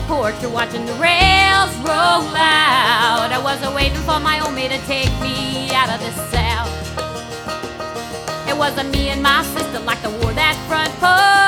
porch, watching the rails roll out. I wasn't waiting for my old mate to take me out of this cell. It was me and my sister like the war that front porch.